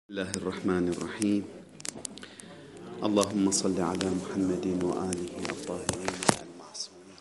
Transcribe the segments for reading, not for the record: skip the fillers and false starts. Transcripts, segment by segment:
الله الرحمن الرحيم. اللهم صل على محمد وآله الطاهرين المعصومين.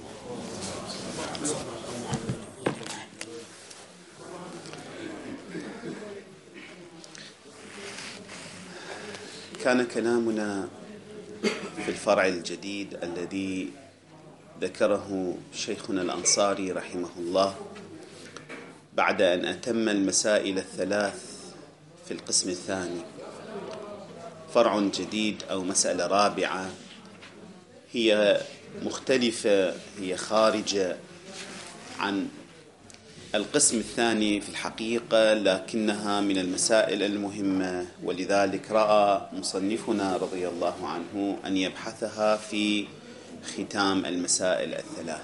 كان كلامنا في الفرع الجديد الذي ذكره شيخنا الأنصاري رحمه الله بعد أن أتم المسائل الثلاث في القسم الثاني. فرع جديد أو مسألة رابعة هي مختلفة، هي خارجة عن القسم الثاني في الحقيقة، لكنها من المسائل المهمة، ولذلك رأى مصنفنا رضي الله عنه أن يبحثها في ختام المسائل الثلاث.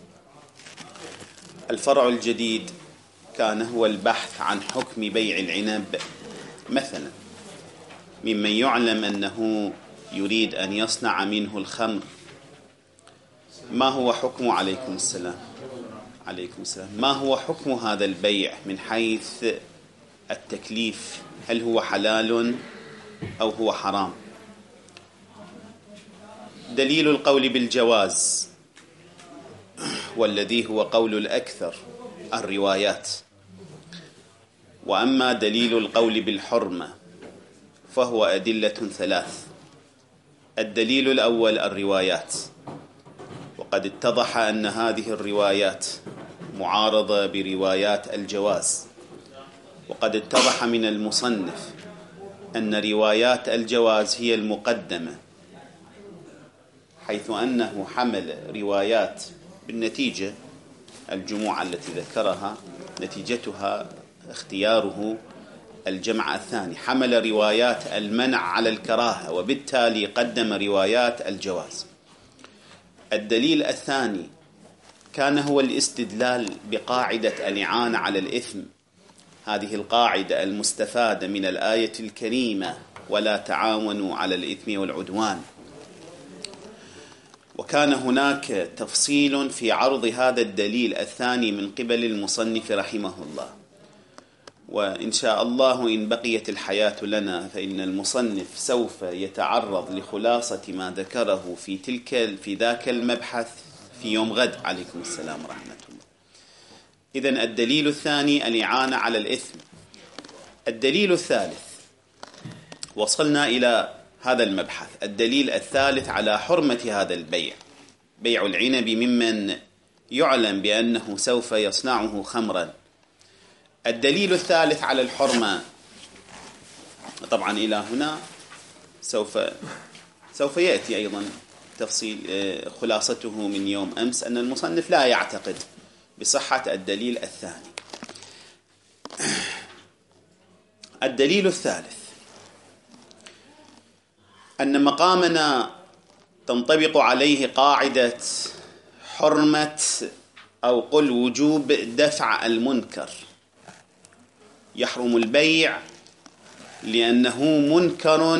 الفرع الجديد كان هو البحث عن حكم بيع العنب مثلا ممن يعلم أنه يريد أن يصنع منه الخمر. ما هو حكم عليكم السلام ما هو حكم هذا البيع من حيث التكليف؟ هل هو حلال أو هو حرام؟ دليل القول بالجواز، والذي هو قول الأكثر، الروايات. وأما دليل القول بالحرمة فهو أدلة ثلاث. الدليل الأول الروايات، وقد اتضح أن هذه الروايات معارضة بروايات الجواز، وقد اتضح من المصنف أن روايات الجواز هي المقدمة، حيث أنه حمل روايات بالنتيجة الجموع التي ذكرها نتيجتها اختياره الجمع الثاني، حمل روايات المنع على الكراهة، وبالتالي قدم روايات الجواز. الدليل الثاني كان هو الاستدلال بقاعدة الإعانة على الإثم، هذه القاعدة المستفادة من الآية الكريمة ولا تعاونوا على الإثم والعدوان. وكان هناك تفصيل في عرض هذا الدليل الثاني من قبل المصنف رحمه الله، وإن شاء الله إن بقيت الحياة لنا فإن المصنف سوف يتعرض لخلاصة ما ذكره في ذاك المبحث في يوم غد. عليكم السلام ورحمة الله. إذن الدليل الثاني الإعانة على الإثم. الدليل الثالث، وصلنا إلى هذا المبحث، الدليل الثالث على حرمة هذا البيع، بيع العنب ممن يعلم بأنه سوف يصنعه خمرا. الدليل الثالث على الحرمة، طبعا إلى هنا سوف يأتي أيضا تفصيل خلاصته من يوم أمس، أن المصنف لا يعتقد بصحة الدليل الثاني. الدليل الثالث أن مقامنا تنطبق عليه قاعدة حرمة أو قل وجوب دفع المنكر. يحرم البيع لأنه منكر،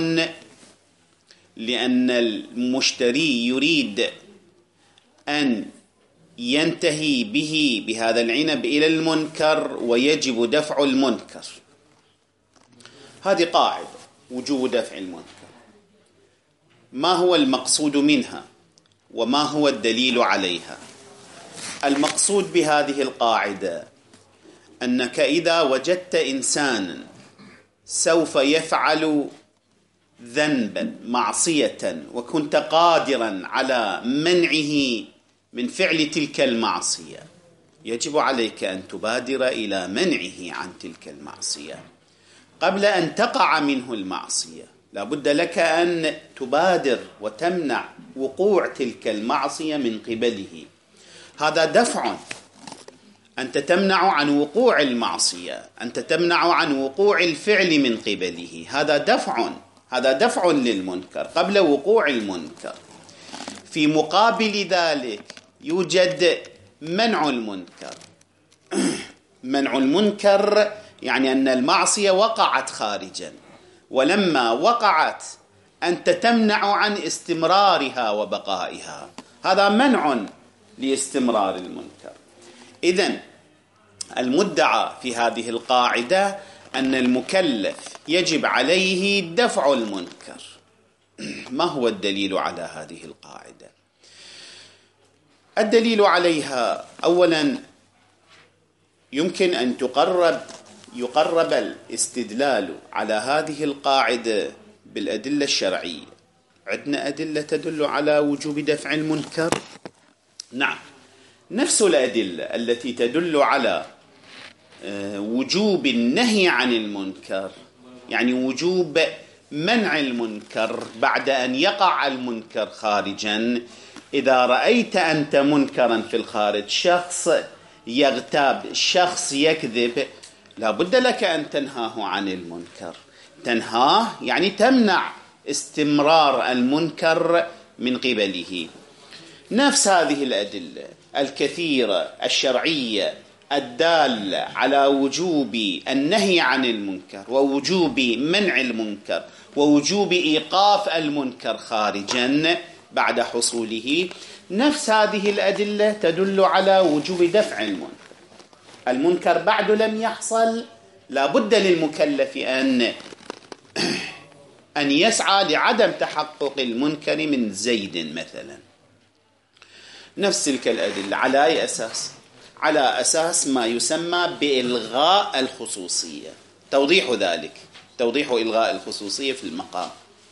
لأن المشتري يريد أن ينتهي بهذا العنب إلى المنكر، ويجب دفع المنكر. هذه قاعدة وجوب دفع المنكر. ما هو المقصود منها وما هو الدليل عليها؟ المقصود بهذه القاعدة أنك إذا وجدت إنسانا سوف يفعل ذنبا معصية وكنت قادرا على منعه من فعل تلك المعصية، يجب عليك أن تبادر إلى منعه عن تلك المعصية قبل أن تقع منه المعصية. لا بد لك أن تبادر وتمنع وقوع تلك المعصية من قبله. هذا دفع، أنت تمنع عن وقوع المعصية، أنت تمنع عن وقوع الفعل من قبله. هذا دفع للمنكر قبل وقوع المنكر. في مقابل ذلك يوجد منع المنكر. منع المنكر يعني أن المعصية وقعت خارجا، ولما وقعت أنت تمنع عن استمرارها وبقائها. هذا منع لاستمرار المنكر. إذن المدعى في هذه القاعدة أن المكلف يجب عليه دفع المنكر. ما هو الدليل على هذه القاعدة؟ الدليل عليها أولا يمكن أن يقرب الاستدلال على هذه القاعدة بالأدلة الشرعية. عندنا أدلة تدل على وجوب دفع المنكر؟ نعم، نفس الأدلة التي تدل على وجوب النهي عن المنكر، يعني وجوب منع المنكر بعد أن يقع المنكر خارجا. إذا رأيت أنت منكرا في الخارج، شخص يغتاب، شخص يكذب، لا بد لك أن تنهاه عن المنكر. تنهاه يعني تمنع استمرار المنكر من قبله. نفس هذه الأدلة الكثيرة الشرعية الدالة على وجوب النهي عن المنكر ووجوب منع المنكر ووجوب إيقاف المنكر خارجا بعد حصوله، نفس هذه الأدلة تدل على وجوب دفع المنكر. المنكر بعد لم يحصل، لا بد للمكلف أن يسعى لعدم تحقق المنكر من زيد مثلا. نفس تلك الأدلة على أي أساس؟ على أساس ما يسمى بإلغاء الخصوصية. توضيح ذلك، توضيح إلغاء الخصوصية في المقام.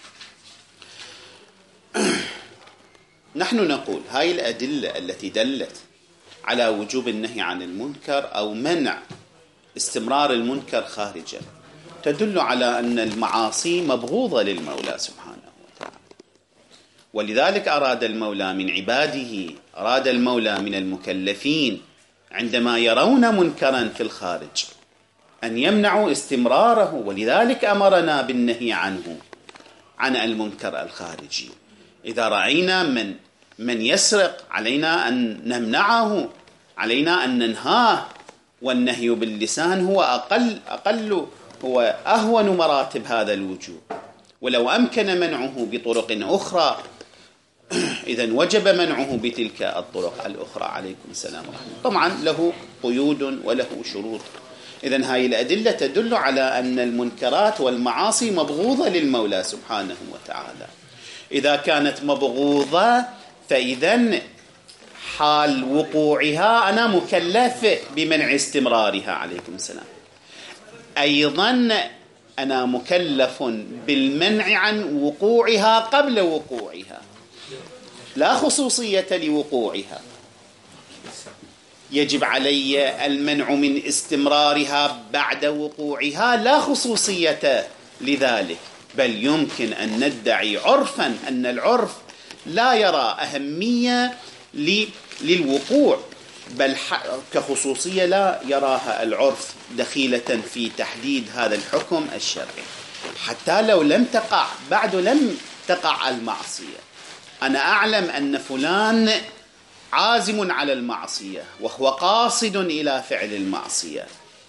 نحن نقول هاي الأدلة التي دلت على وجوب النهي عن المنكر أو منع استمرار المنكر خارجا تدل على أن المعاصي مبغوضة للمولى سبحانه وتعالى، ولذلك أراد المولى من عباده، أراد المولى من المكلفين عندما يرون منكرا في الخارج أن يمنعوا استمراره، ولذلك أمرنا بالنهي عنه، عن المنكر الخارجي. إذا رأينا من يسرق علينا أن نمنعه، علينا أن ننهاه، والنهي باللسان هو هو أهون مراتب هذا الوجوب، ولو أمكن منعه بطرق أخرى إذن وجب منعه بتلك الطرق الأخرى. عليكم السلام ورحمة الله. طبعا له قيود وله شروط. إذن هاي الأدلة تدل على أن المنكرات والمعاصي مبغوضة للمولى سبحانه وتعالى. إذا كانت مبغوضة فإذن حال وقوعها أنا مكلف بمنع استمرارها. عليكم السلام. أيضا أنا مكلف بالمنع عن وقوعها قبل وقوعها، لا خصوصية لوقوعها. يجب علي المنع من استمرارها بعد وقوعها، لا خصوصية لذلك، بل يمكن أن ندعي عرفا أن العرف لا يرى أهمية للوقوع، بل كخصوصية لا يراها العرف دخيلة في تحديد هذا الحكم الشرعي. حتى لو لم تقع بعد، لم تقع المعصية، أنا أعلم أن فلان عازم على المعصية وهو قاصد إلى فعل المعصية،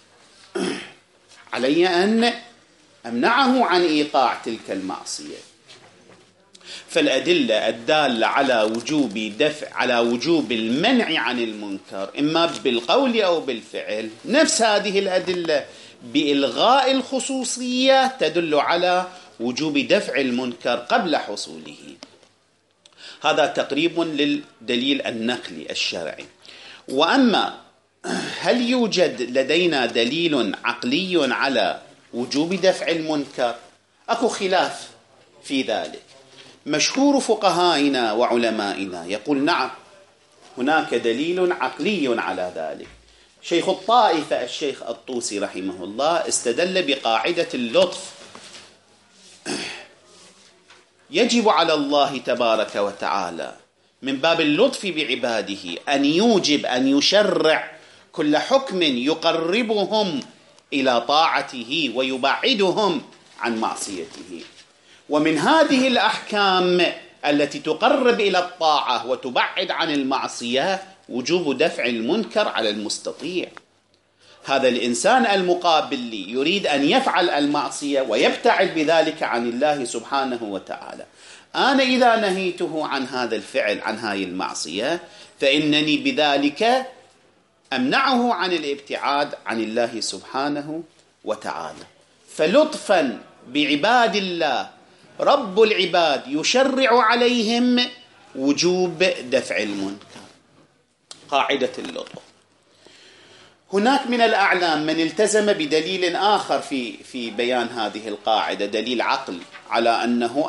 علي أن أمنعه عن إيقاع تلك المعصية. فالأدلة الدالة على وجوب المنع عن المنكر إما بالقول أو بالفعل، نفس هذه الأدلة بإلغاء الخصوصية تدل على وجوب دفع المنكر قبل حصوله. هذا تقريب للدليل النقلي الشرعي. وأما هل يوجد لدينا دليل عقلي على وجوب دفع المنكر؟ أكو خلاف في ذلك. مشهور فقهائنا وعلمائنا يقول نعم، هناك دليل عقلي على ذلك. شيخ الطائفة الشيخ الطوسي رحمه الله استدل بقاعدة اللطف. يجب على الله تبارك وتعالى من باب اللطف بعباده أن يوجب، أن يشرع كل حكم يقربهم إلى طاعته ويبعدهم عن معصيته. ومن هذه الأحكام التي تقرب إلى الطاعة وتبعد عن المعصية وجوب دفع المنكر على المستطيع. هذا الإنسان المقابل لي يريد أن يفعل المعصية ويبتعد بذلك عن الله سبحانه وتعالى. أنا إذا نهيته عن هذا الفعل، عن هذه المعصية، فإنني بذلك أمنعه عن الابتعاد عن الله سبحانه وتعالى. فلطفا بعباد الله رب العباد يشرع عليهم وجوب دفع المنكر. قاعدة اللطف. هناك من الأعلام من التزم بدليل آخر في بيان هذه القاعدة، دليل عقل، على أنه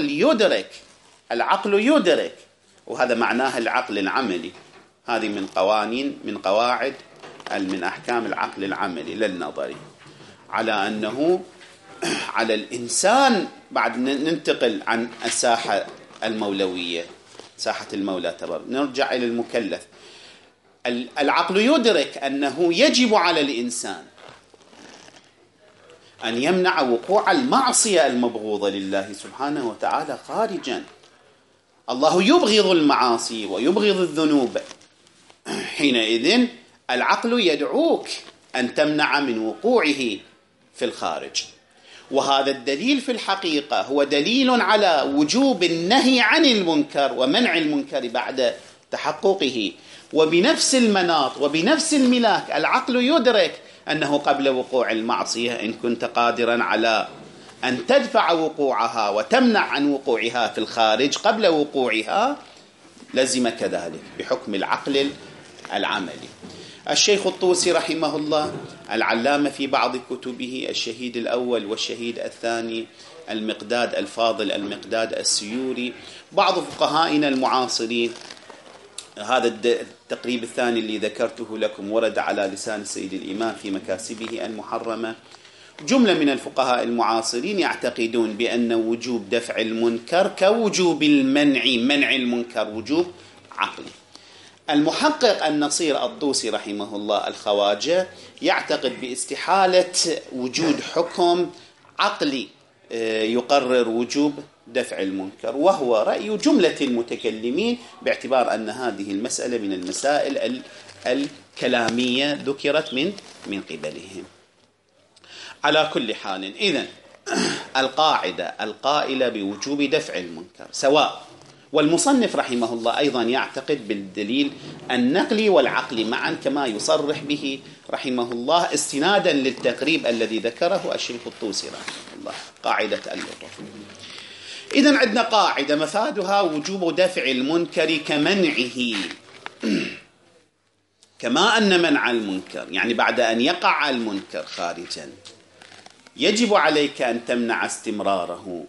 العقل يدرك، وهذا معناه العقل العملي. هذه من قواعد من أحكام العقل العملي لا النظري، على أنه على الإنسان بعد ننتقل عن الساحة المولوية، ساحة المولى تبارك، نرجع إلى المكلف. العقل يدرك أنه يجب على الإنسان أن يمنع وقوع المعصية المبغوضة لله سبحانه وتعالى خارجا. الله يبغض المعاصي ويبغض الذنوب، حينئذ العقل يدعوك أن تمنع من وقوعه في الخارج. وهذا الدليل في الحقيقة هو دليل على وجوب النهي عن المنكر ومنع المنكر بعد تحققه. وبنفس المناط وبنفس الملاك العقل يدرك أنه قبل وقوع المعصية إن كنت قادرا على أن تدفع وقوعها وتمنع عن وقوعها في الخارج قبل وقوعها، لزم كذلك بحكم العقل العملي. الشيخ الطوسي رحمه الله العلامة في بعض كتبه، الشهيد الأول والشهيد الثاني، المقداد الفاضل المقداد السيوري، بعض فقهائنا المعاصرين، هذا التقريب الثاني اللي ذكرته لكم ورد على لسان السيد الإمام في مكاسبه المحرمة. جملة من الفقهاء المعاصرين يعتقدون بأن وجوب دفع المنكر كوجوب منع المنكر وجوب عقلي. المحقق النصير الطوسي رحمه الله الخواجة يعتقد باستحالة وجود حكم عقلي يقرر وجوب دفع المنكر، وهو رأي جملة المتكلمين، باعتبار أن هذه المسألة من المسائل الكلامية ذكرت من قبلهم. على كل حال، إذن القاعدة القائلة بوجوب دفع المنكر سواء. والمصنف رحمه الله أيضا يعتقد بالدليل النقلي والعقلي معا، كما يصرح به رحمه الله استنادا للتقريب الذي ذكره الشيخ الطوسي رحمه الله، قاعدة اللطف. إذن عندنا قاعدة مفادها وجوب دفع المنكر كمنعه، كما أن منع المنكر يعني بعد أن يقع المنكر خارجا يجب عليك أن تمنع استمراره،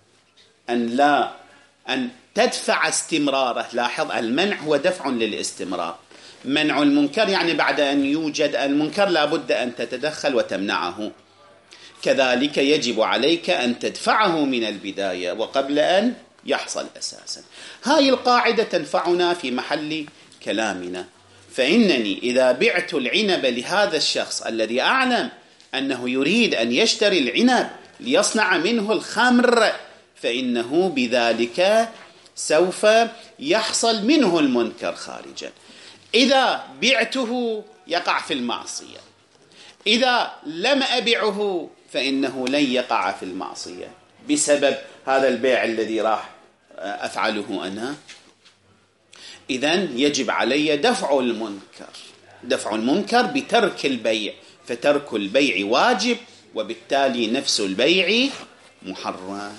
أن تدفع استمراره. لاحظ، المنع هو دفع للاستمرار. منع المنكر يعني بعد أن يوجد المنكر لابد أن تتدخل وتمنعه. كذلك يجب عليك أن تدفعه من البداية وقبل أن يحصل أساسا. هاي القاعدة تنفعنا في محل كلامنا. فإنني إذا بعت العنب لهذا الشخص الذي أعلم أنه يريد أن يشتري العنب ليصنع منه الخمر، فإنه بذلك سوف يحصل منه المنكر خارجا. إذا بعته يقع في المعصية، إذا لم أبعه فإنه لن يقع في المعصية بسبب هذا البيع الذي راح أفعله أنا. إذن يجب علي دفع المنكر بترك البيع، فترك البيع واجب، وبالتالي نفس البيع محرم.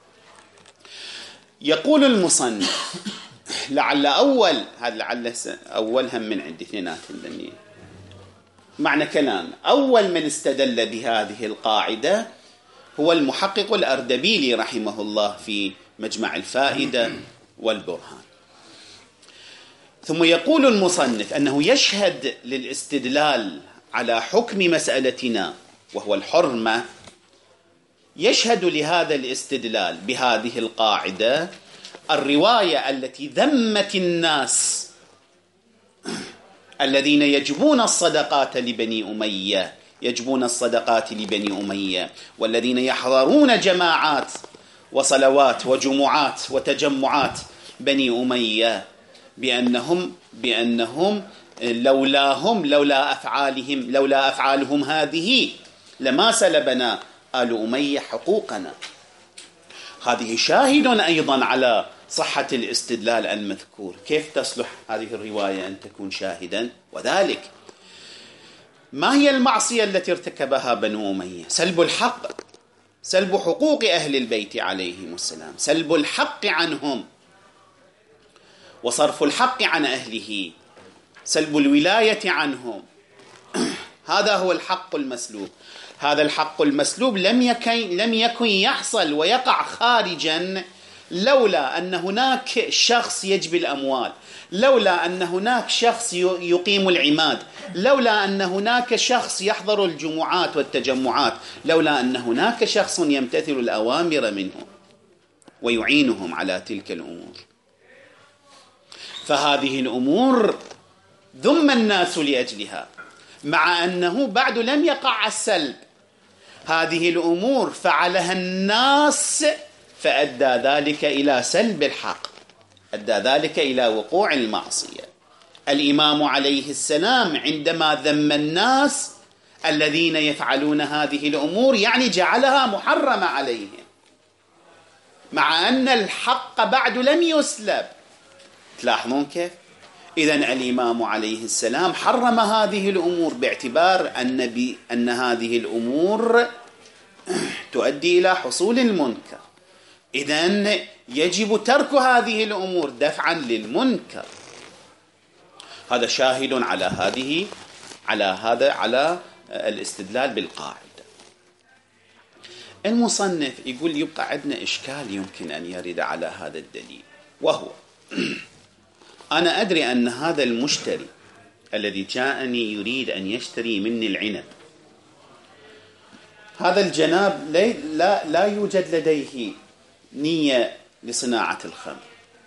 يقول المصنف لعل أول هم من عندي اثنينات معنى كلام. أول من استدل بهذه القاعدة هو المحقق الأردبيلي رحمه الله في مجمع الفائدة والبرهان. ثم يقول المصنف أنه يشهد للاستدلال على حكم مسألتنا وهو الحرمة، يشهد لهذا الاستدلال بهذه القاعدة الرواية التي ذمت الناس الذين يجبون الصدقات لبني أمية، والذين يحضرون جماعات وصلوات وجمعات وتجمعات بني أمية، بأنهم لولا أفعالهم هذه لما سلبنا آل أمية حقوقنا. هذه شاهد أيضا على صحة الاستدلال المذكور. كيف تصلح هذه الرواية أن تكون شاهدا؟ وذلك ما هي المعصية التي ارتكبها بنو أمية؟ سلب الحق، سلب حقوق أهل البيت عليهم السلام، سلب الحق عنهم وصرف الحق عن أهله، سلب الولاية عنهم. هذا هو الحق المسلوب. هذا الحق المسلوب لم يكن يحصل ويقع خارجا لولا أن هناك شخص يجبي الأموال، لولا أن هناك شخص يقيم العماد، لولا أن هناك شخص يحضر الجمعات والتجمعات، لولا أن هناك شخص يمتثل الأوامر منهم ويعينهم على تلك الأمور. فهذه الأمور ذم الناس لأجلها، مع أنه بعد لم يقع السلب. هذه الأمور فعلها الناس فأدى ذلك إلى سلب الحق، أدى ذلك إلى وقوع المعصية. الإمام عليه السلام عندما ذم الناس الذين يفعلون هذه الأمور يعني جعلها محرمة عليهم، مع أن الحق بعد لم يسلب. تلاحظون كيف؟ إذن الإمام عليه السلام حرم هذه الأمور باعتبار أن هذه الأمور تؤدي إلى حصول المنكر. إذن يجب ترك هذه الأمور دفعا للمنكر. هذا شاهد على الاستدلال بالقاعدة. المصنف يقول يبقى عندنا إشكال يمكن أن يرد على هذا الدليل، وهو أنا أدري أن هذا المشتري الذي جاءني يريد أن يشتري مني العنب، هذا الجناب لا يوجد لديه نية لصناعة الخمر،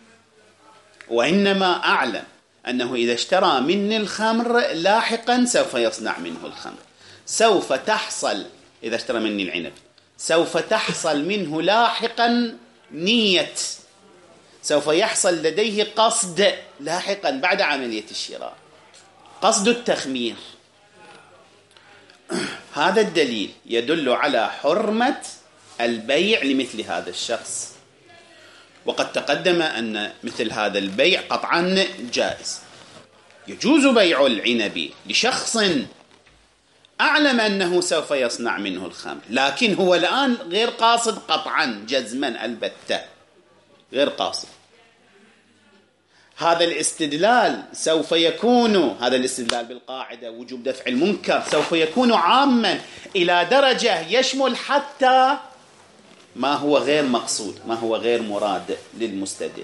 وإنما أعلم أنه إذا اشترى مني الخمر لاحقا سوف يصنع منه الخمر، سوف تحصل إذا اشترى مني العنب سوف تحصل منه لاحقا نية، سوف يحصل لديه قصد لاحقا بعد عملية الشراء، قصد التخمير. هذا الدليل يدل على حرمة البيع لمثل هذا الشخص، وقد تقدم أن مثل هذا البيع قطعا جائز. يجوز بيع العنب لشخص أعلم أنه سوف يصنع منه الخمر، لكن هو الآن غير قاصد قطعا جزما البتة، غير قاصد. هذا الاستدلال سوف يكون، هذا الاستدلال بالقاعدة وجوب دفع المنكر سوف يكون عاما إلى درجة يشمل حتى ما هو غير مقصود، ما هو غير مراد للمستدل.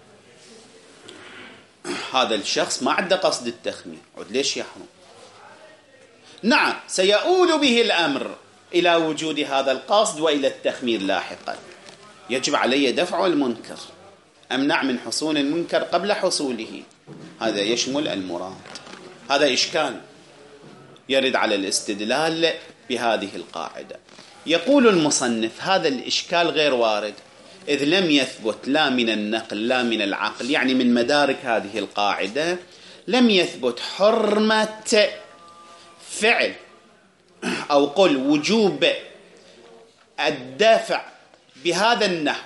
هذا الشخص ما عنده قصد التخمير، ليش يحرم؟ نعم سيؤول به الأمر إلى وجود هذا القصد وإلى التخمير لاحقا، يجب علي دفع المنكر، أمنع من حصول المنكر قبل حصوله، هذا يشمل المراد. هذا إشكال يرد على الاستدلال بهذه القاعدة. يقول المصنف هذا الإشكال غير وارد، إذ لم يثبت لا من النقل لا من العقل، يعني من مدارك هذه القاعدة لم يثبت حرمة فعل أو قل وجوب الدافع بهذا النحو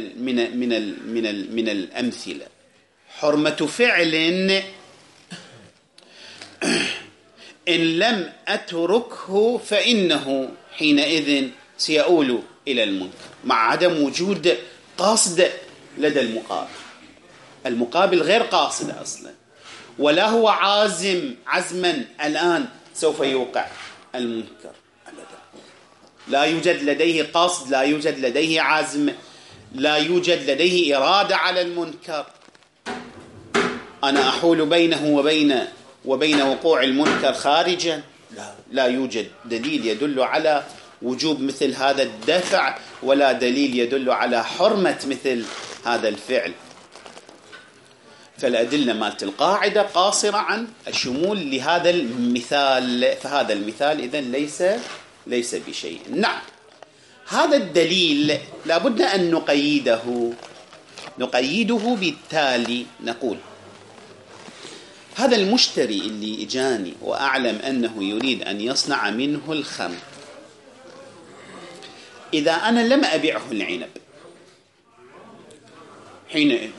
من الأمثلة. حرمة فعل إن لم أتركه فإنه حينئذ سيؤول إلى المنكر، مع عدم وجود قصد لدى المقابل غير قاصد أصلا، ولا هو عزما الآن سوف يوقع المنكر أبدا. لا يوجد لديه قصد، لا يوجد لديه عزم، لا يوجد لديه إرادة على المنكر. أنا أحول بينه وبين وقوع المنكر خارجا، لا يوجد دليل يدل على وجوب مثل هذا الدفع، ولا دليل يدل على حرمة مثل هذا الفعل. فالأدلة مالت القاعدة قاصرة عن الشمول لهذا المثال، فهذا المثال إذن ليس بشيء. نعم هذا الدليل لابد أن نقيده بالتالي. نقول هذا المشتري اللي إجاني وأعلم أنه يريد أن يصنع منه الخمر، إذا أنا لم أبيعه العنب حين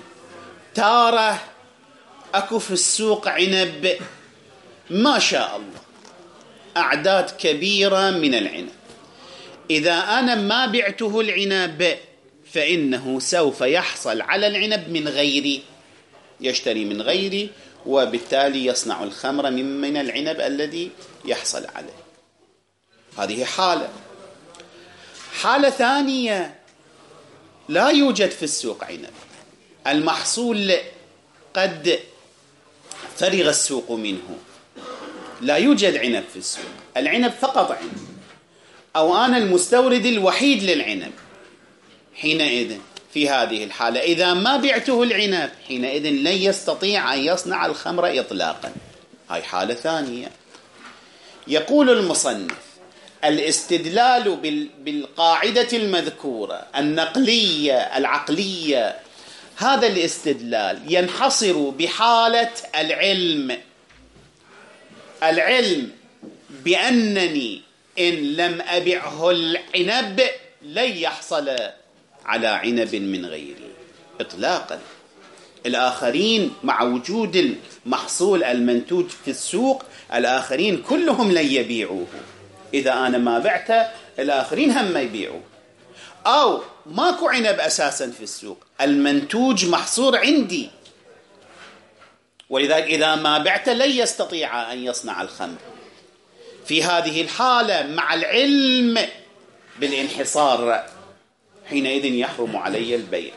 أكو في السوق عنب ما شاء الله أعداد كبيرة من العنب. إذا أنا ما بعته العنب فإنه سوف يحصل على العنب من غيري، يشتري من غيري، وبالتالي يصنع الخمر من العنب الذي يحصل عليه. هذه حالة. حالة ثانية، لا يوجد في السوق عنب، المحصول قد فرغ السوق منه، لا يوجد عنب في السوق، العنب فقط عنب، أو أنا المستورد الوحيد للعنب. حينئذ في هذه الحالة إذا ما بعته العنب حينئذ لن يستطيع أن يصنع الخمر إطلاقا. هاي حالة ثانية. يقول المصنف: الاستدلال بالقاعدة المذكورة النقلية العقلية، هذا الاستدلال ينحصر بحالة العلم بأنني إن لم أبعه العنب لن يحصل على عنب من غيري إطلاقا. الآخرين مع وجود المحصول المنتوج في السوق الآخرين كلهم لن يبيعوه. إذا أنا ما بعته الآخرين هم ما يبيعوه، أو ماكو عنب أساسا في السوق، المنتوج محصور عندي، ولذلك إذا ما بعته لن يستطيع أن يصنع الخمر. في هذه الحالة مع العلم بالانحصار حينئذ يحرم علي البيع،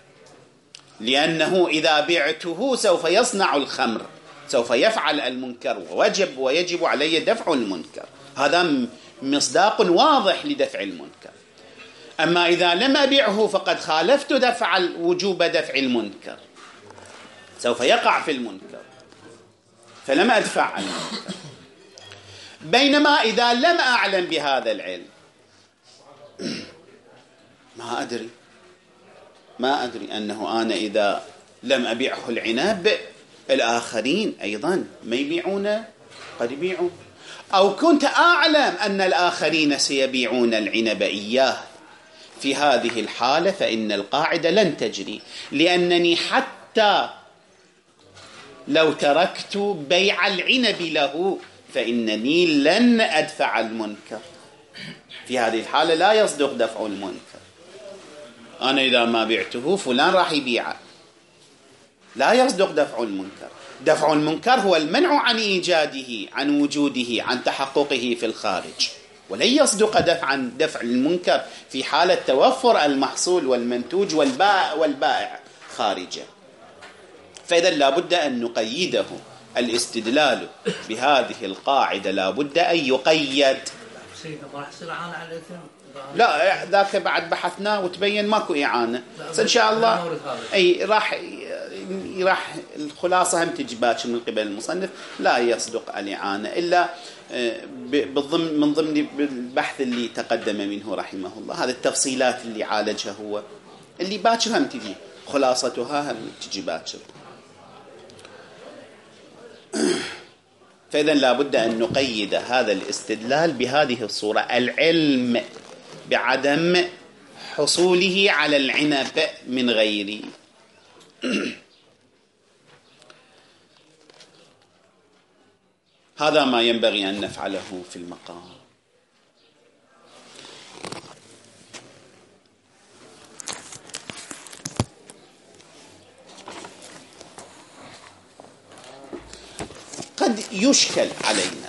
لأنه إذا بعته سوف يصنع الخمر، سوف يفعل المنكر، ويجب علي دفع المنكر. هذا مصداق واضح لدفع المنكر. أما إذا لم أبيعه فقد خالفت وجوب دفع المنكر، سوف يقع في المنكر فلم أدفع المنكر. بينما إذا لم أعلم بهذا العلم ما أدري أنه أنا إذا لم أبيعه العنب الآخرين أيضا ما يبيعونه، قد يبيعون، أو كنت أعلم أن الآخرين سيبيعون العنب إياه. في هذه الحالة فإن القاعدة لن تجري، لأنني حتى لو تركت بيع العنب له فإنني لن أدفع المنكر. في هذه الحالة لا يصدق دفع المنكر. أنا إذا ما بعته فلان راح يبيعه، لا يصدق دفع المنكر. دفع المنكر هو المنع عن إيجاده، عن وجوده، عن تحققه في الخارج، ولن يصدق دفع المنكر في حالة توفر المحصول والمنتوج والبائع خارجه. فإذا لابد أن نقيده. الاستدلال بهذه القاعدة لابد أن يقيد. سيدنا ما راح يصير إعانة على الإثم؟ لا، ذاك بعد بحثناه وتبين ماكو إعانة. إن شاء الله أي راح الخلاصة هم تجي باكر من قبل المصنف، لا يصدق الإعانة إلا من ضمن البحث اللي تقدم منه رحمه الله. هذه التفصيلات اللي عالجها هو اللي باكر هم تجي خلاصتها هم تجي باكر. فإذا لابد أن نقيد هذا الاستدلال بهذه الصورة: العلم بعدم حصوله على العنب من غيري. هذا ما ينبغي أن نفعله في المقام. قد يشكل علينا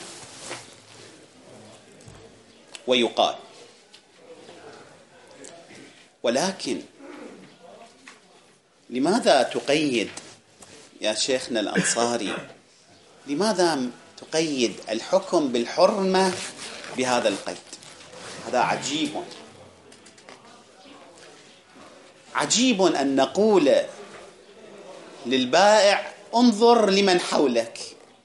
ويقال، ولكن لماذا تقيد يا شيخنا الأنصاري، لماذا تقيد الحكم بالحرمة بهذا القيد؟ هذا عجيب أن نقول للبائع انظر لمن حولك،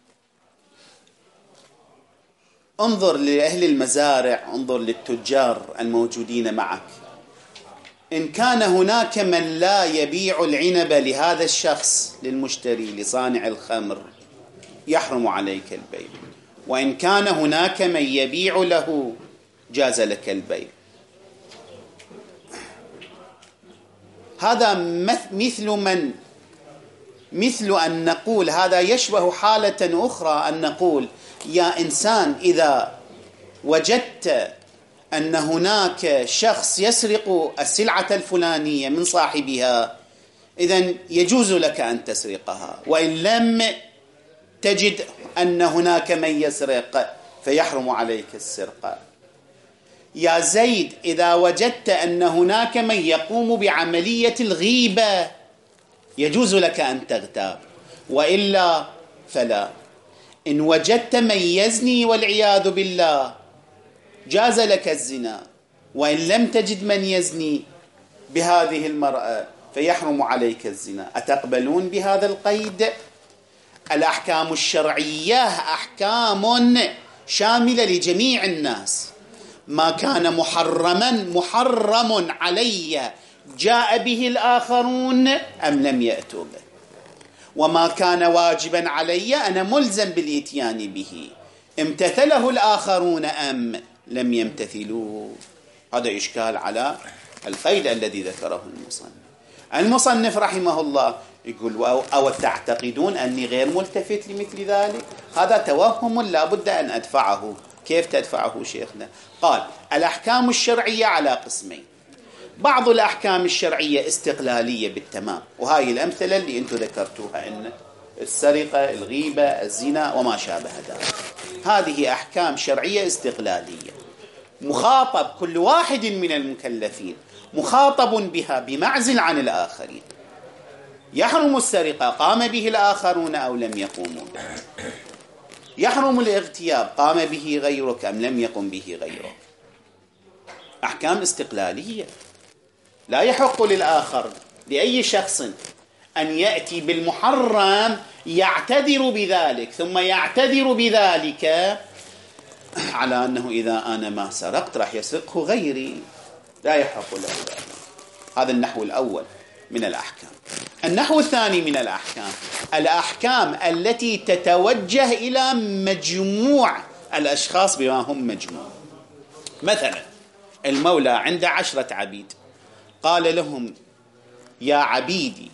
انظر لأهل المزارع، انظر للتجار الموجودين معك، إن كان هناك من لا يبيع العنب لهذا الشخص للمشتري لصانع الخمر يحرم عليك البيع، وإن كان هناك من يبيع له جاز لك البيع. هذا مثل من مثل أن نقول، هذا يشبه حالة أخرى، أن نقول يا إنسان إذا وجدت أن هناك شخص يسرق السلعة الفلانية من صاحبها، إذن يجوز لك أن تسرقها، وإن لم تجد أن هناك من يسرق فيحرم عليك السرقة. يا زيد إذا وجدت أن هناك من يقوم بعملية الغيبة يجوز لك أن تغتاب، وإلا فلا. إن وجدت من يزني والعياذ بالله جاز لك الزنا، وإن لم تجد من يزني بهذه المرأة فيحرم عليك الزنا. أتقبلون بهذا القيد؟ الأحكام الشرعية أحكام شاملة لجميع الناس. ما كان محرم علي جاء به الآخرون أم لم يأتوا به، وما كان واجبا علي أنا ملزم بالإتيان به، امتثله الآخرون أم لم يمتثلوا. هذا إشكال على القيد الذي ذكره المصنف رحمه الله. يقول أو تعتقدون أني غير ملتفت لمثل ذلك؟ هذا توهم لا بد أن أدفعه. كيف تدفعه شيخنا؟ قال الأحكام الشرعية على قسمين. بعض الأحكام الشرعية استقلالية بالتمام، وهاي الأمثلة اللي أنتم ذكرتوها، إن السرقة، الغيبة، الزنا وما شابه ذلك، هذه أحكام شرعية استقلالية، مخاطب كل واحد من المكلفين مخاطب بها بمعزل عن الآخرين. يحرم السرقة قام به الآخرون أو لم يقوموا به، يحرم الاغتياب قام به غيرك أم لم يقم به غيرك. أحكام استقلالية، لا يحق للآخر لأي شخص أن يأتي بالمحرم يعتذر بذلك ثم يعتذر بذلك على أنه إذا أنا ما سرقت راح يسرقه غيري، لا يحق له ذلك. هذا النحو الأول من الأحكام. النحو الثاني من الأحكام الأحكام التي تتوجه إلى مجموع الأشخاص بما هم مجموع. مثلا المولى عند 10 عبيد قال لهم يا عبيدي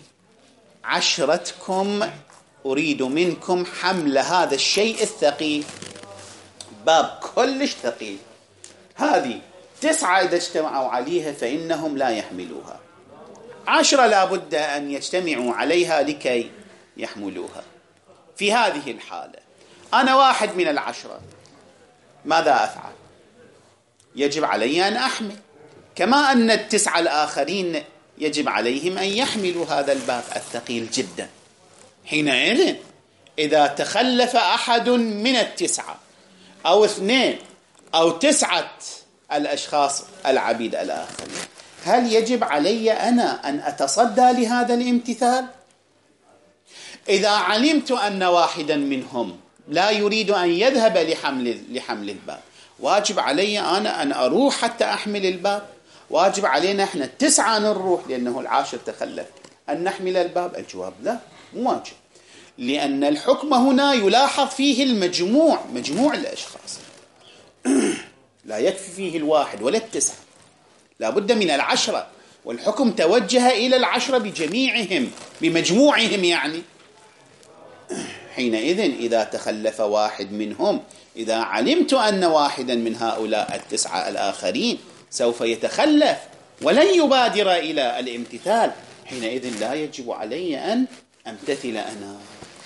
10 أريد منكم حمل هذا الشيء الثقيل، باب كلش ثقيل، هذه 9 إذا اجتمعوا عليها فإنهم لا يحملوها، 10 لا بد أن يجتمعوا عليها لكي يحملوها. في هذه الحالة أنا واحد من 10، ماذا أفعل؟ يجب علي أن أحمل، كما أن 9 الآخرين يجب عليهم أن يحملوا هذا الباب الثقيل جدا. حينئذ إذا تخلف أحد من 9 أو 2 أو 9 الأشخاص العبيد الآخرين، هل يجب علي أنا أن أتصدى لهذا الامتثال؟ إذا علمت أن واحدا منهم لا يريد أن يذهب لحمل الباب، واجب علي أنا أن أروح حتى أحمل الباب؟ واجب علينا إحنا 9 نروح لأنه العاشر تخلف أن نحمل الباب؟ الجواب لا، مو واجب، لأن الحكم هنا يلاحظ فيه المجموع، مجموع الأشخاص لا يكفي فيه 1 ولا 9، لا بد من 10، والحكم توجه إلى 10 بجميعهم بمجموعهم. يعني حينئذ إذا تخلف واحد منهم، إذا علمت أن واحدا من هؤلاء 9 الآخرين سوف يتخلف ولن يبادر إلى الامتثال، حينئذ لا يجب علي أن أمتثل أنا.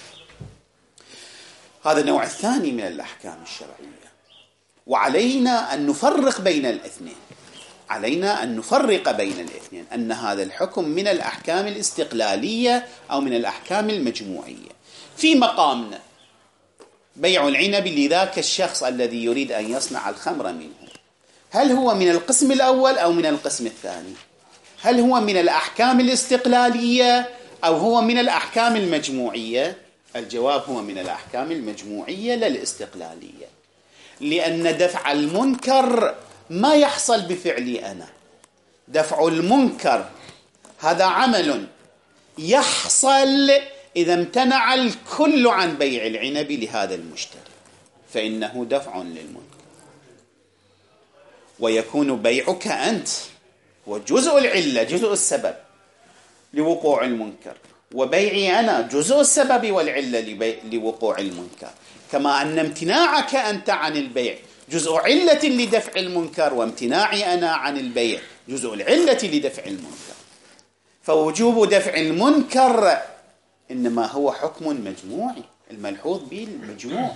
هذا النوع الثاني من الأحكام الشرعية. وعلينا أن نفرق بين الاثنين، علينا أن نفرق بين الاثنين، أن هذا الحكم من الأحكام الاستقلالية أو من الأحكام المجموعية. في مقامنا بيع العنب لذاك الشخص الذي يريد أن يصنع الخمر منه، هل هو من القسم الأول أو من القسم الثاني؟ هل هو من الأحكام الاستقلالية أو هو من الأحكام المجموعية؟ الجواب هو من الأحكام المجموعية لا الاستقلالية، لأن دفع المنكر ما يحصل بفعلي أنا، دفع المنكر هذا عمل يحصل إذا امتنع الكل عن بيع العنب لهذا المشتري، فإنه دفع للمنكر، ويكون بيعك أنت هو جزء العلة، جزء السبب لوقوع المنكر، وبيعي أنا جزء السبب والعلة لوقوع المنكر، كما أن امتناعك أنت عن البيع جزء علة لدفع المنكر، وامتناعي أنا عن البيع جزء العلة لدفع المنكر. فوجوب دفع المنكر إنما هو حكم مجموعي، الملحوظ به المجموع.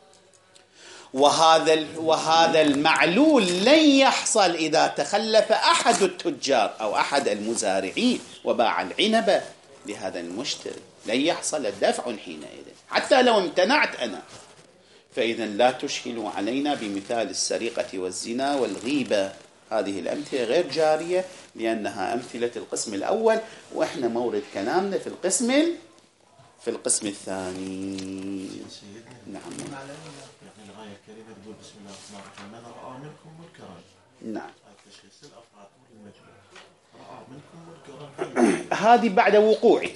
وهذا المعلول لن يحصل إذا تخلف أحد التجار أو أحد المزارعين وباع العنب لهذا المشتري، لن يحصل الدفع حينئذ حتى لو امتنعت أنا. فإذا لا تشكلوا علينا بمثال السرقة والزنا والغيبة، هذه الأمثلة غير جارية لأنها أمثلة القسم الأول، وإحنا مورد كلامنا في القسم الثاني. نعم. يعني الآية الكريمة تقول بسم الله الرحمن الرحيم من رأى منكم منكرا. نعم. التشخيص الأفراد والمجموع. رأى منكم منكرا. هذه بعد وقوعه،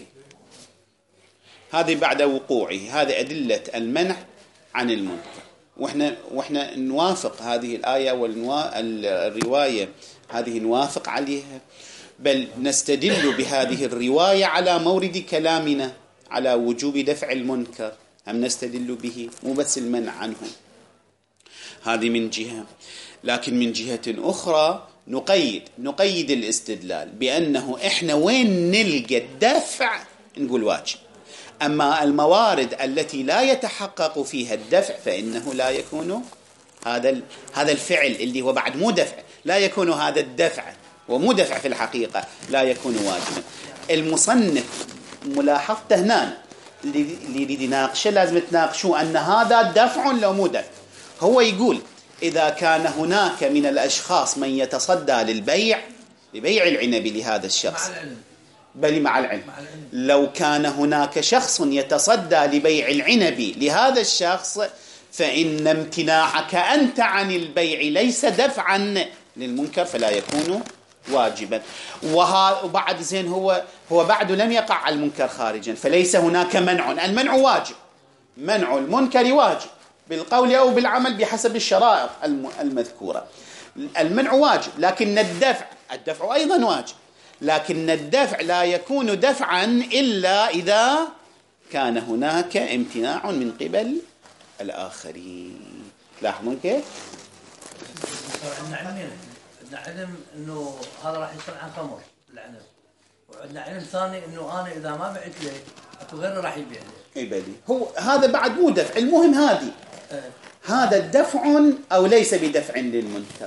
هذه أدلة المنع عن المنكر. وإحنا نوافق هذه الآية والرواية هذه نوافق عليها، بل نستدل بهذه الرواية على مورد كلامنا على وجوب دفع المنكر، هم نستدل به مو بس المنع عنه. هذه من جهة. لكن من جهة أخرى نقيد الاستدلال بأنه إحنا وين نلقى الدفع نقول واجب، أما الموارد التي لا يتحقق فيها الدفع فإنه لا يكون هذا الفعل اللي هو بعد مو دفع، لا يكون هذا الدفع ومو دفع في الحقيقة، لا يكون واجبا. المصنف ملاحظته هنا اللي يريد يناقشه لازم تناقشوا أن هذا دفع لو مو دفع. هو يقول إذا كان هناك من الأشخاص من يتصدى لبيع العنب لهذا الشخص مع العلم، لو كان هناك شخص يتصدى لبيع العنب لهذا الشخص فإن امتناعك أنت عن البيع ليس دفعا للمنكر فلا يكون واجبا. وبعد زين هو بعد لم يقع على المنكر خارجا، فليس هناك منع. المنع واجب، منع المنكر واجب بالقول أو بالعمل بحسب الشرائط المذكورة. المنع واجب، لكن الدفع أيضا واجب، لكن الدفع لا يكون دفعا إلا إذا كان هناك امتناع من قبل الآخرين. لاحظون كيف؟ عندنا علم إنه هذا راح يصير عن خمر العنب، وعندنا علم ثاني إنه أنا إذا ما بعت له أكو غيره راح يبيع لي. يبالي هو هذا بعد مو دفع. المهم هذا الدفع أو ليس بدفع للمنكر.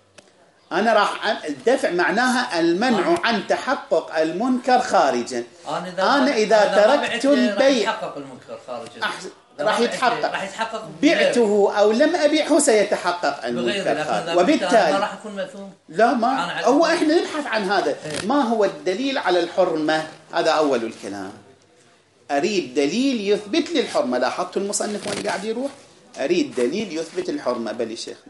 الدفع معناها المنع عن تحقق المنكر خارجا. أنا إذا تركت البيع يتحقق المنكر خارجا راح يتحقق بعته أو لم أبيعه سيتحقق المنكر خارجا، وبالتالي ما راح يكون مثوم. لا ما هو إحنا نبحث عن هذا. ما هو الدليل على الحرمة؟ هذا أول الكلام. أريد دليل يثبت لي الحرمة. لاحظت المصنف وين قاعد يروح؟ أريد دليل يثبت الحرمة. بل شيخنا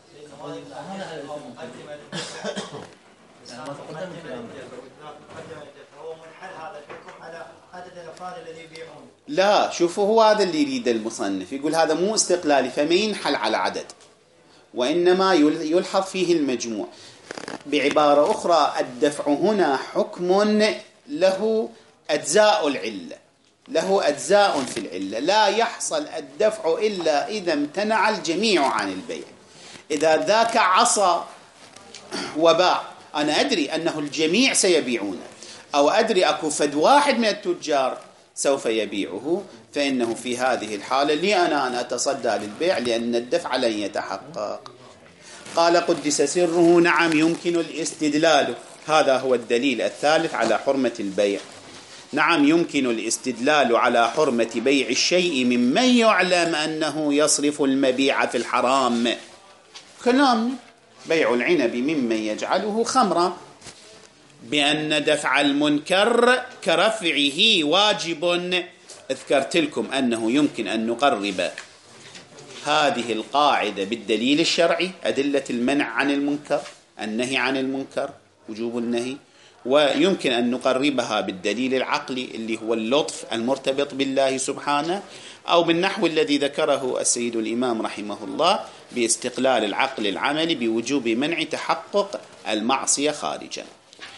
لا، شوفوا هو هذا اللي يريد المصنف. يقول هذا مو استقلالي فما ينحل على عدد، وإنما يلحظ فيه المجموع. بعبارة أخرى الدفع هنا حكم له أجزاء العلة، له أجزاء في العلة. لا يحصل الدفع إلا إذا امتنع الجميع عن البيع. إذا ذاك عصى وباع، أنا أدري أنه الجميع سيبيعونه، أو أدري أكو فد واحد من التجار سوف يبيعه، فإنه في هذه الحالة لي أنا أن أتصدى للبيع لأن الدفع لن يتحقق. قال قدس سره نعم يمكن الاستدلال. هذا هو الدليل الثالث على حرمة البيع. نعم يمكن الاستدلال على حرمة بيع الشيء ممن يعلم أنه يصرف المبيع في الحرام. كلام بيع العنب ممن يجعله خمرا، بأن دفع المنكر كرفعه واجب. اذكرت لكم أنه يمكن أن نقرب هذه القاعدة بالدليل الشرعي، أدلة المنع عن المنكر، النهي عن المنكر، وجوب النهي، ويمكن أن نقربها بالدليل العقلي اللي هو اللطف المرتبط بالله سبحانه، أو بالنحو الذي ذكره السيد الإمام رحمه الله باستقلال العقل العملي بوجوب منع تحقق المعصية خارجا.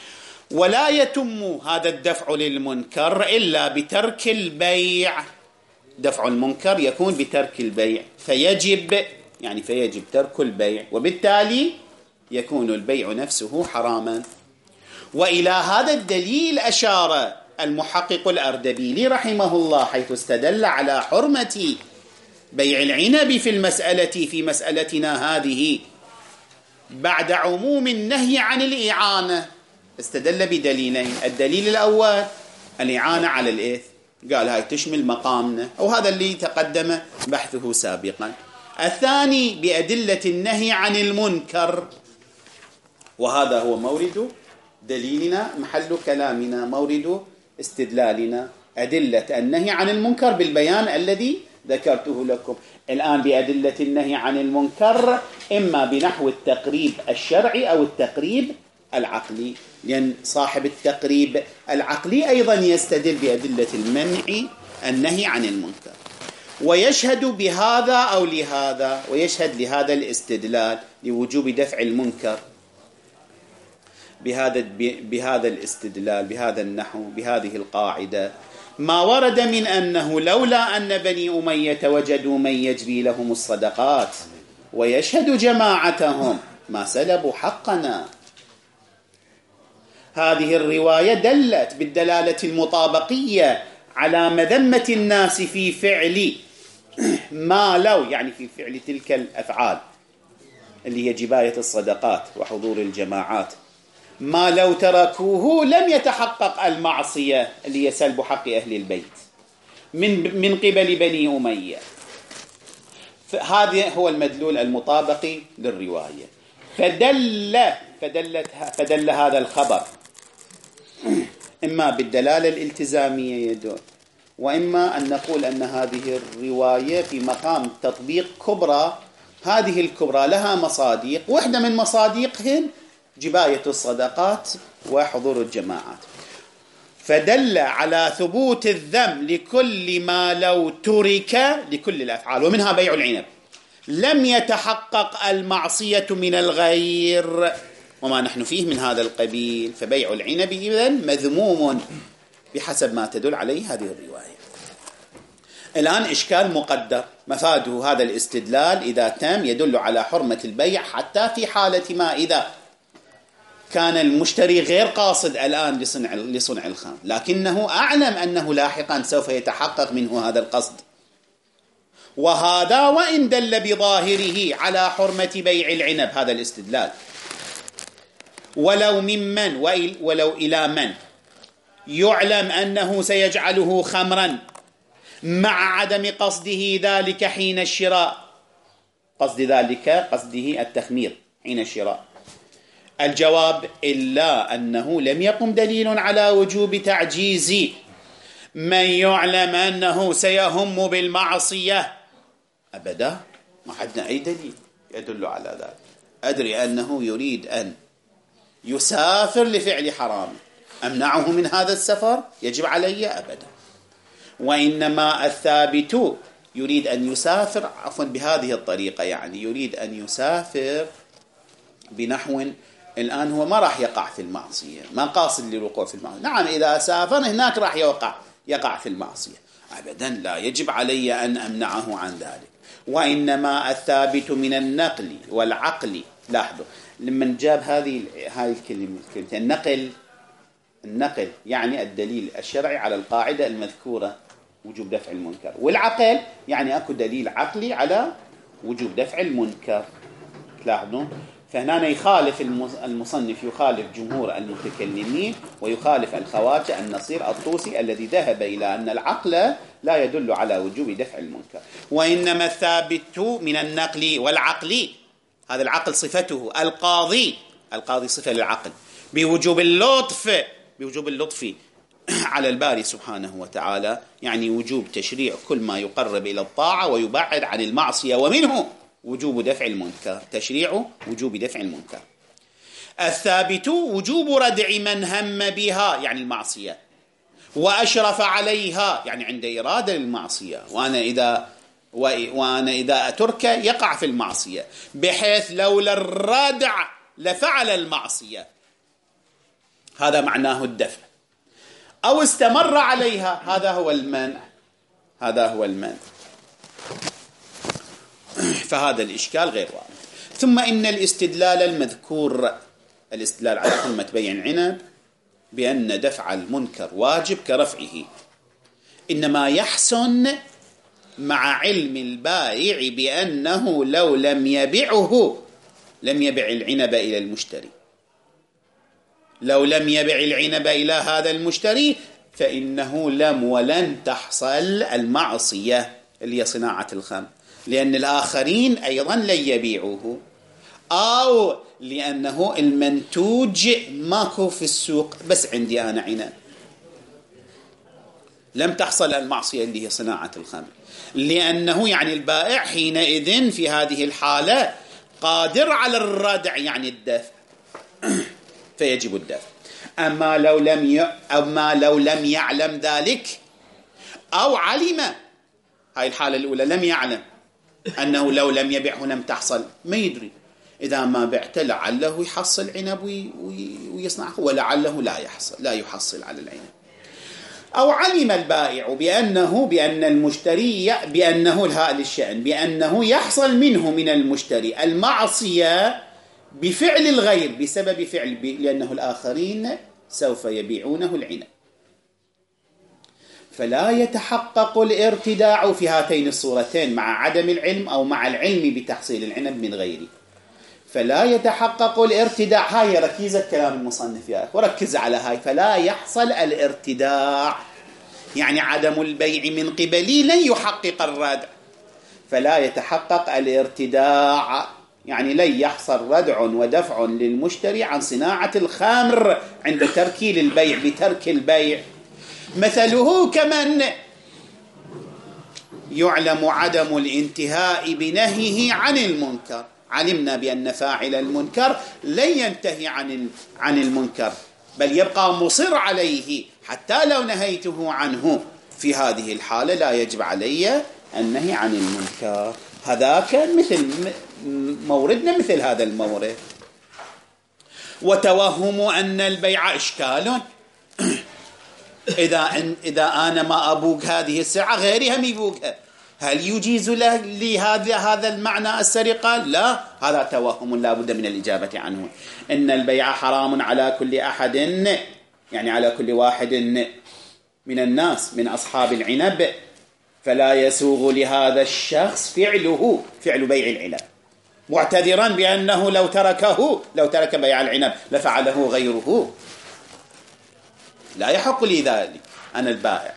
ولا يتم هذا الدفع للمنكر إلا بترك البيع. دفع المنكر يكون بترك البيع، فيجب ترك البيع، وبالتالي يكون البيع نفسه حراما. وإلى هذا الدليل أشار المحقق الأردبيلي رحمه الله، حيث استدل على حرمة بيع العنب في مسألتنا هذه بعد عموم النهي عن الإعانة. استدل بدليلين: الدليل الأول الإعانة على الإثم، قال هاي تشمل مقامنا، وهذا اللي تقدم بحثه سابقا. الثاني بأدلة النهي عن المنكر، وهذا هو مورد دليلنا، محل كلامنا، مورد استدلالنا، أدلة النهي عن المنكر بالبيان الذي ذكرته لكم. الآن بأدلة النهي عن المنكر إما بنحو التقريب الشرعي أو التقريب العقلي، لأن صاحب التقريب العقلي أيضا يستدل بأدلة المنع النهي عن المنكر، ويشهد بهذا أو لهذا، ويشهد لهذا الاستدلال لوجوب دفع المنكر بهذا الاستدلال، بهذا النحو، بهذه القاعدة، ما ورد من أنه لولا أن بني أمية وجدوا من يجبي لهم الصدقات ويشهد جماعتهم ما سلبوا حقنا. هذه الرواية دلت بالدلالة المطابقية على مذمة الناس في فعل ما لو، يعني في فعل تلك الأفعال اللي هي جباية الصدقات وحضور الجماعات، ما لو تركوه لم يتحقق المعصية اللي هي سلب حق أهل البيت من قبل بني أمية. هذا هو المدلول المطابق للرواية. فدل هذا الخبر إما بالدلالة الالتزامية يدل، وإما أن نقول أن هذه الرواية في مقام تطبيق كبرى. هذه الكبرى لها مصادق، واحدة من مصادقهن جباية الصدقات وحضور الجماعات، فدل على ثبوت الذم لكل ما لو ترك، لكل الأفعال، ومنها بيع العنب، لم يتحقق المعصية من الغير، وما نحن فيه من هذا القبيل، فبيع العنب إذن مذموم بحسب ما تدل عليه هذه الرواية. الآن إشكال مقدر، مفاده هذا الاستدلال إذا تم يدل على حرمة البيع حتى في حالة ما إذا كان المشتري غير قاصد الآن لصنع الخام، لكنه أعلم أنه لاحقا سوف يتحقق منه هذا القصد، وهذا وإن دل بظاهره على حرمة بيع العنب هذا الاستدلال، ولو ممن ولو إلى من يعلم أنه سيجعله خمرا مع عدم قصده ذلك حين الشراء، قصده التخمير حين الشراء. الجواب: إلا أنه لم يقم دليل على وجوب تعجيز من يعلم أنه سيهم بالمعصية أبدا. ما عندنا أي دليل يدل على ذلك. أدري أنه يريد أن يسافر لفعل حرام، أمنعه من هذا السفر؟ يجب علي؟ أبدا. وإنما الثابت يريد أن يسافر بهذه الطريقة، يعني يريد أن يسافر بنحو الآن هو ما راح يقع في المعصية، ما قاصد للوقوع في المعصية. نعم إذا سافر هناك راح يقع في المعصية، أبدا لا يجب علي أن أمنعه عن ذلك. وإنما الثابت من النقل والعقل. لاحظوا لما جاب هذه الكلمة النقل يعني الدليل الشرعي على القاعدة المذكورة وجوب دفع المنكر، والعقل يعني أكو دليل عقلي على وجوب دفع المنكر. تلاحظون فهنا يخالف المصنف، يخالف جمهور المتكلمين، ويخالف الخواجة النصير الطوسي الذي ذهب إلى أن العقل لا يدل على وجوب دفع المنكر. وإنما الثابت من النقل والعقل، هذا العقل صفته القاضي صفة للعقل، بوجوب اللطف على الباري سبحانه وتعالى، يعني وجوب تشريع كل ما يقرب إلى الطاعة ويبعد عن المعصية، ومنه وجوب دفع المنكر، تشريع وجوب دفع المنكر. الثابت وجوب ردع من هم بها يعني المعصية، وأشرف عليها يعني عند إرادة للمعصية، وأنا إذا أترك يقع في المعصية، بحيث لولا الردع لفعل المعصية. هذا معناه الدفع، أو استمر عليها، هذا هو المنع، هذا هو المنع. فهذا الإشكال غير واضح. ثم إن الاستدلال المذكور، الاستدلال على حرمة بيع العنب بأن دفع المنكر واجب كرفعه، إنما يحسن مع علم البائع بأنه لو لم يبعه لم يبع العنب إلى المشتري، لو لم يبع العنب إلى هذا المشتري فإنه لم ولن تحصل المعصية اللي هي صناعة الخمر، لأن الآخرين أيضا لن يبيعوه، أو لأنه المنتوج ماكو في السوق، بس عندي أنا عنب، لم تحصل المعصية اللي هي صناعة الخمر، لأنه يعني البائع حينئذ في هذه الحالة قادر على الردع، يعني الدفع، فيجب الدفع. أما لو لم يعلم ذلك أو علم، هاي الحالة الأولى لم يعلم أنه لو لم يبعه لم تحصل، ما يدري، إذا ما بعت لعله يحصل عنب ويصنعه، ولعله لا يحصل على العنب. أو علم البائع بأن المشتري بأنه الهاء للشأن بأنه يحصل منه من المشتري المعصية بفعل الغير بسبب فعل، لأنه الآخرين سوف يبيعونه العنب، فلا يتحقق الارتداع في هاتين الصورتين مع عدم العلم أو مع العلم بتحصيل العنب من غيره، فلا يتحقق الارتداع. هاي ركيزة كلام المصنف يا أخي، وركز على هاي، فلا يحصل الارتداع، يعني عدم البيع من قبلي لن يحقق الردع، فلا يتحقق الارتداع، يعني لن يحصل ردع ودفع للمشتري عن صناعة الخمر عند تركي للبيع بترك البيع. مثله كمن يعلم عدم الانتهاء بنهيه عن المنكر، علمنا بأن فاعل المنكر لن ينتهي عن المنكر، بل يبقى مصر عليه حتى لو نهيته عنه، في هذه الحالة لا يجب علي النهي عن المنكر. هذاك مثل موردنا مثل هذا المورد. وتوهم أن البيع إشكال، إذا أنا ما أبوق هذه السلعة غيري هم يبوقها، هل يجيز هذا المعنى السرقة؟ لا، هذا توهم لا بد من الإجابة عنه. إن البيع حرام على كل أحد، يعني على كل واحد من الناس من أصحاب العنب، فلا يسوغ لهذا الشخص فعل بيع العنب، معتذرا بأنه لو ترك بيع العنب لفعله غيره، لا يحق لي ذلك أنا البائع.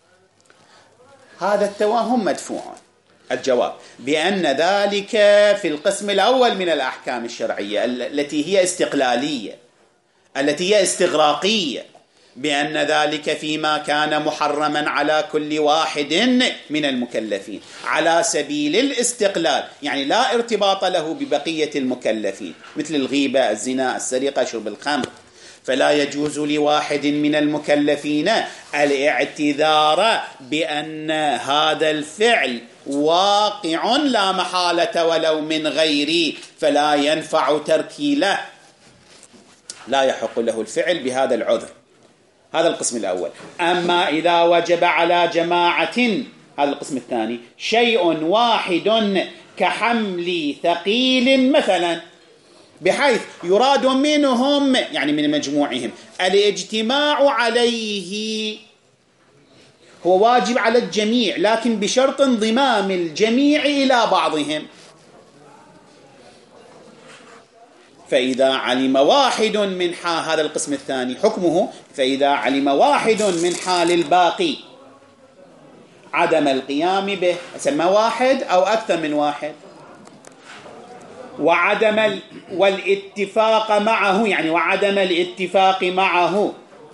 هذا التوهم مدفوع. الجواب بأن ذلك في القسم الأول من الأحكام الشرعية التي هي استقلالية، التي هي استغراقية، بأن ذلك فيما كان محرما على كل واحد من المكلفين على سبيل الاستقلال، يعني لا ارتباط له ببقية المكلفين، مثل الغيبة، الزنا، السرقة، شرب الخمر، فلا يجوز لواحد من المكلفين الاعتذار بأن هذا الفعل واقع لا محالة ولو من غيري، فلا ينفع تركي له، لا يحق له الفعل بهذا العذر. هذا القسم الأول. أما إذا وجب على جماعة، هذا القسم الثاني، شيء واحد كحمل ثقيل مثلا، بحيث يراد منهم يعني من مجموعهم الاجتماع عليه، هو واجب على الجميع لكن بشرط انضمام الجميع إلى بعضهم، فإذا علم واحد من حال، هذا القسم الثاني حكمه، فإذا علم واحد من حال الباقي عدم القيام به، سمى واحد أو أكثر من واحد، والاتفاق معه، يعني وعدم الاتفاق معه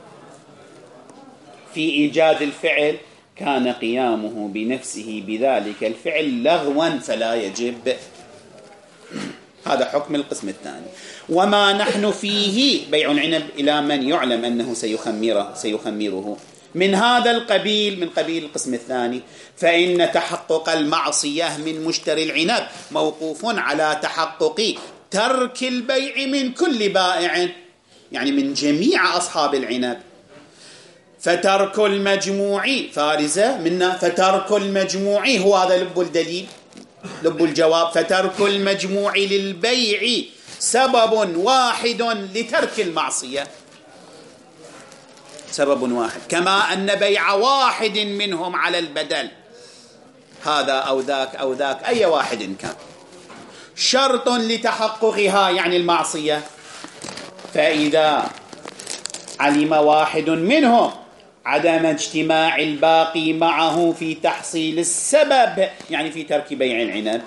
في إيجاد الفعل، كان قيامه بنفسه بذلك الفعل لغوا فلا يجب. هذا حكم القسم الثاني. وما نحن فيه بيع العنب إلى من يعلم أنه سيخمره من هذا القبيل، من قبيل القسم الثاني، فإن تحقق المعصية من مشتري العنب موقوف على تحقق ترك البيع من كل بائع، يعني من جميع أصحاب العنب. فترك المجموع فارزة منا، فترك المجموع هو هذا لب الدليل، لب الجواب. فترك المجموع للبيع سبب واحد لترك المعصية، سبب واحد، كما أن بيع واحد منهم على البدل، هذا أو ذاك أو ذاك أي واحد كان، شرط لتحققها يعني المعصية. فإذا علم واحد منهم عدم اجتماع الباقي معه في تحصيل السبب يعني في ترك بيع العنب،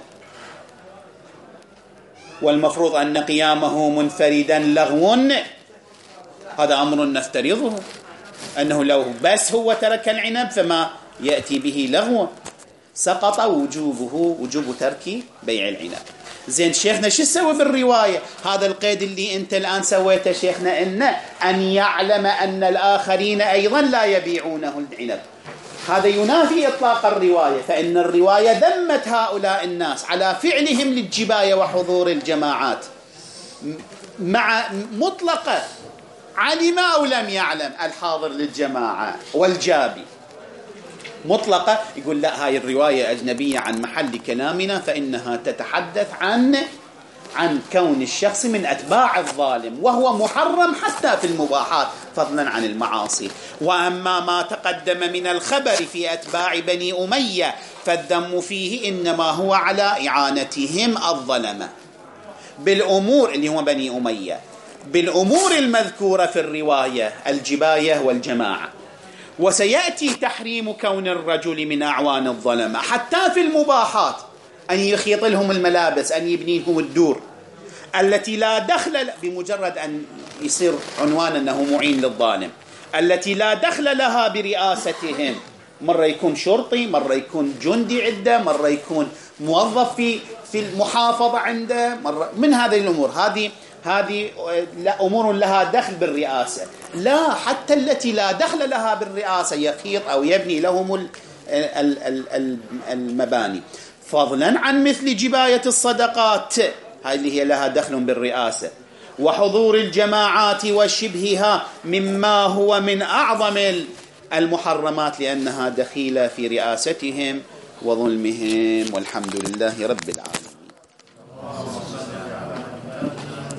والمفروض أن قيامه منفردا لغو، هذا أمر نفترضه أنه لو بس هو ترك العنب فما يأتي به لغو، سقط وجوب ترك بيع العنب. زين شيخنا شو تسوي بالرواية؟ هذا القيد اللي أنت الآن سويته شيخنا، أن يعلم أن الآخرين أيضا لا يبيعونه العنب، هذا ينافي إطلاق الرواية، فإن الرواية ذمت هؤلاء الناس على فعلهم للجباية وحضور الجماعات مع مطلقة، علم أو لم يعلم الحاضر للجماعة والجابي مطلقة. يقول لا، هاي الرواية أجنبية عن محل كلامنا، فإنها تتحدث عن كون الشخص من أتباع الظالم، وهو محرم حتى في المباحات فضلا عن المعاصي. وأما ما تقدم من الخبر في أتباع بني أمية فالذم فيه إنما هو على إعانتهم الظلمة بالأمور اللي هو بني أمية بالأمور المذكورة في الرواية، الجباية والجماعة. وسيأتي تحريم كون الرجل من أعوان الظلمة حتى في المباحات، أن يخيط لهم الملابس، أن يبني لهم الدور التي لا دخل، بمجرد أن يصير عنوان أنه معين للظالم، التي لا دخل لها برئاستهم، مرة يكون شرطي، مرة يكون جندي عنده، مرة يكون موظف في المحافظة عنده، مرة من هذه الأمور. هذه لا أمور لها دخل بالرئاسة، لا حتى التي لا دخل لها بالرئاسة يخيط أو يبني لهم المباني، فضلا عن مثل جباية الصدقات، هذه اللي هي لها دخل بالرئاسة، وحضور الجماعات وشبهها مما هو من أعظم المحرمات، لأنها دخيلة في رئاستهم وظلمهم. والحمد لله رب العالمين.